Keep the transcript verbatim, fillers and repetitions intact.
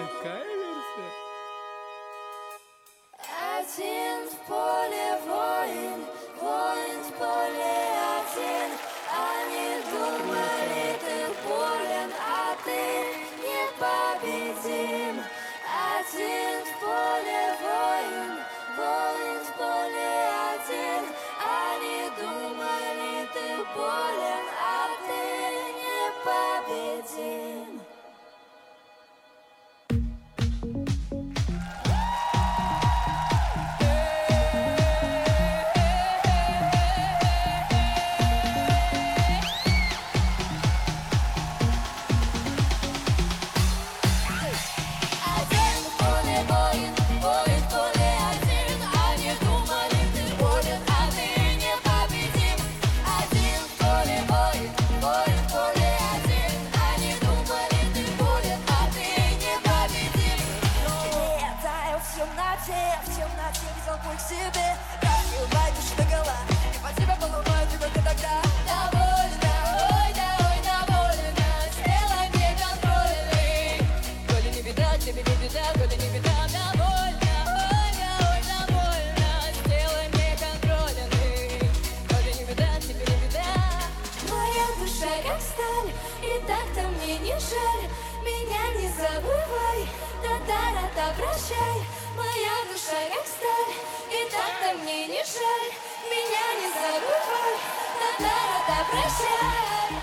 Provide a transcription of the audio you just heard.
такая версия? Один в поле воин, воин в поле один. Они думали, ты болен, а ты непобедим. Один в поле воин, воин в поле один. Они думали, ты болен, а ты непобедим. В темноте видел путь к себе, раскрывай душу догола, и по тебе поломаю только тогда. Довольно, ой, да, ой, довольно, сделай мне контрольный. Коли не беда, тебе не беда, коли не беда, довольно, ой, да, ой, довольно, сделай мне контрольный. Коли не беда, тебе не беда. Моя душа как сталь, и так-то мне не жаль. Меня не забывай, та-та-та-та, прощай. Моя душа как сталь, и так-то мне не жаль. Меня не забывай, та-та-та-та, прощай.